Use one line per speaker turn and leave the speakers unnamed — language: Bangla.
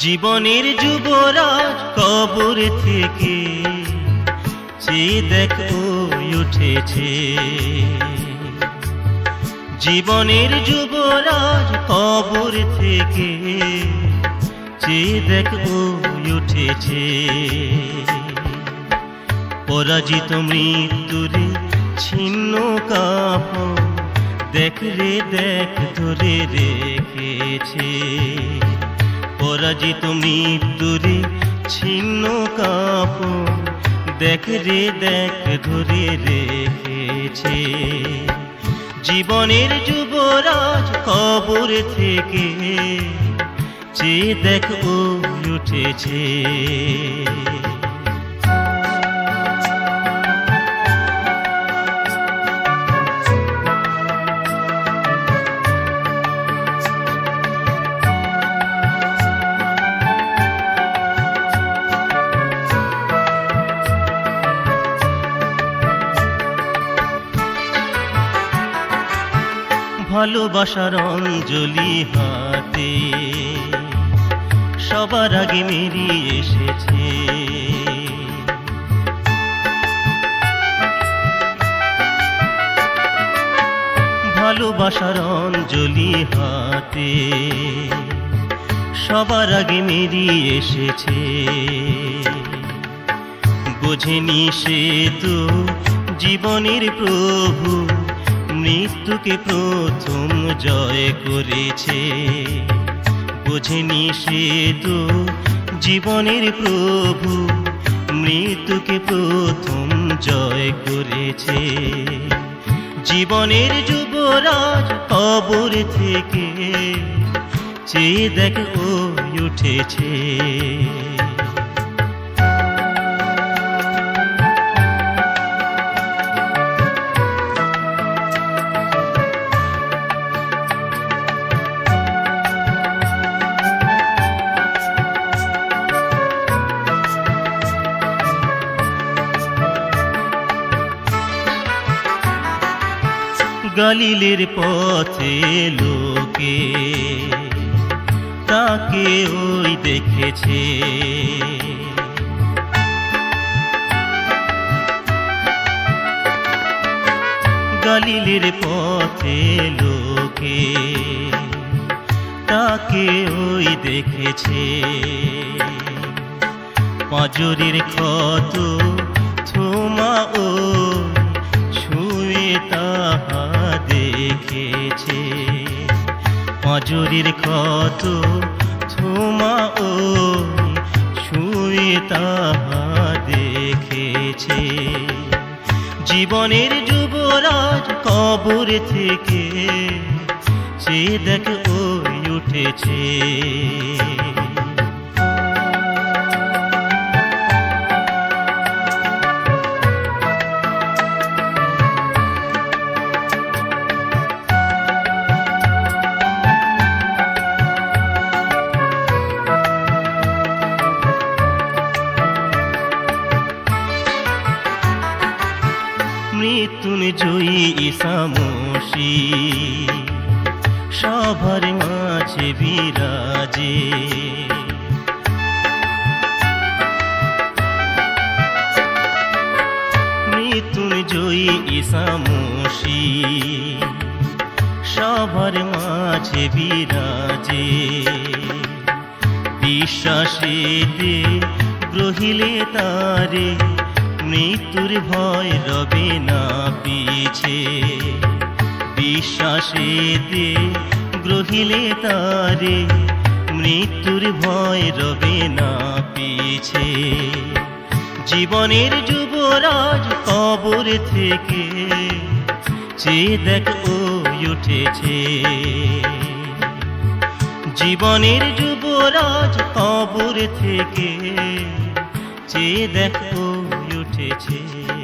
জীবনের যুবরাজ কবর থেকে চেয়ে দেখ ওই উঠেছে। জীবনের যুবরাজ কবর থেকে চেয়ে দেখ ওই উঠেছে। পরাজিত মৃত্যুরে ছিন্ন কাপড় দেখ রে দেখ ধরে রেখেছে। পরাজিত মৃত্যুরে ছিন্ন কাপড় দেখ রে দেখ ধরে রেখেছে। জীবনের যুবরাজ কবর থেকে চেয়ে দেখ ওই উঠেছে। ভালোবাসার অঞ্জলি হাতে সবার আগে মেরি এসেছে। ভালোবাসার অঞ্জলি হাতে সবার আগে মেরি এসেছে। বোঝেনি সে তো জীবনের প্রভু মৃত্যুকে প্রথম জয় করেছে। বোঝেনি সে তো জীবনের প্রভু মৃত্যুকে প্রথম জয় করেছে। জীবনের যুবরাজ কবর থেকে চেয়ে দেখ ওই উঠেছে। গালিলের পথে লোকে তাকে ওই দেখেছে। গালিলের পথে লোকে তাকে ওই দেখেছে। পাঁজরের ক্ষত থোমা ও ছুঁয়ে তাহা দেখেছে। পাঁজরের ক্ষত থোমা ও ছুঁয়ে তাহা দেখেছে। জীবনের যুবরাজ কবর থেকে চেয়ে দেখ ওই উঠেছে। মৃত্যুঞ্জয়ী ঈসা মসীহ সবার মাঝে বিরাজে। মৃত্যুঞ্জয়ী ঈসা মসীহ সবার মাঝে বিরাজে। বিশ্বাসেতে গ্রহিলে তারে মৃত্যুর ভয় রবে না পিছে। বিশ্বাসেতে গ্রহিলে তারে মৃত্যুর ভয় রবে না পিছে। জীবনের যুবরাজ কবর থেকে চেয়ে দেখ ওই উঠেছে। জীবনের যুবরাজ কবর থেকে চেয়ে দেখ ওই উঠেছে।